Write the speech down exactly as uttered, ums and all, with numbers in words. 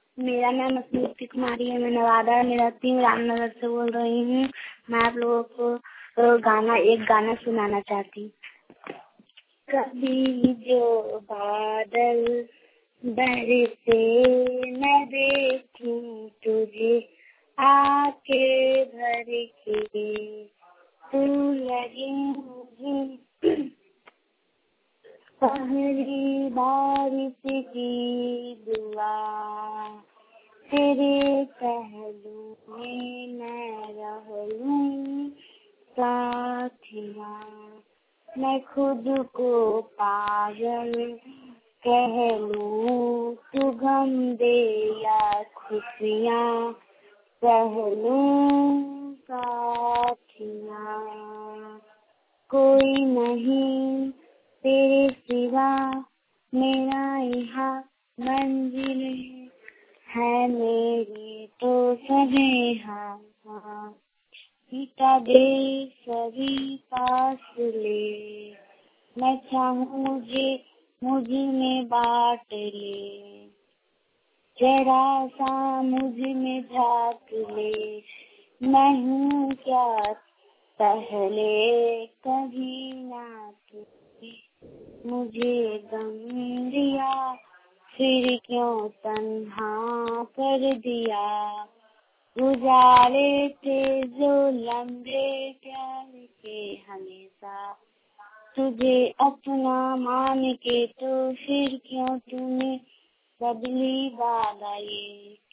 मेरा नाम स्मृति कुमारी है। मैं नवादा निवासी रामनगर से बोल रही हूँ। मैं आप लोगों को अ, गाना एक गाना सुनाना चाहती हूँ। कभी जो बादल बरसे मैं देखूं तुझे आके भर के, तू लगे मुझे पहली बारिश की दुआ, तेरे पहलू में मैं रह लूं साथिया। मैं खुद को पागल कह लूं, तू गम दे या खुशियाँ कह लूं साथिया। कोई नहीं तेरे सिवा मेरा यहाँ मंजिल है, मेरी तो सनेहा। मिटा दे सभी फासले, मैं चाहूँ मुझे मुझ में बांट ले, जरा सा मुझ में झाँक ले। मैं हूँ क्या पहले कभी ना तूने मुझे गम दिया, फिर क्यों तन्हा कर दिया। गुजारे थे जो लम्हे प्यार के हमेशा, तुझे अपना मान के तो फिर क्यों तूने बदली वादा ये।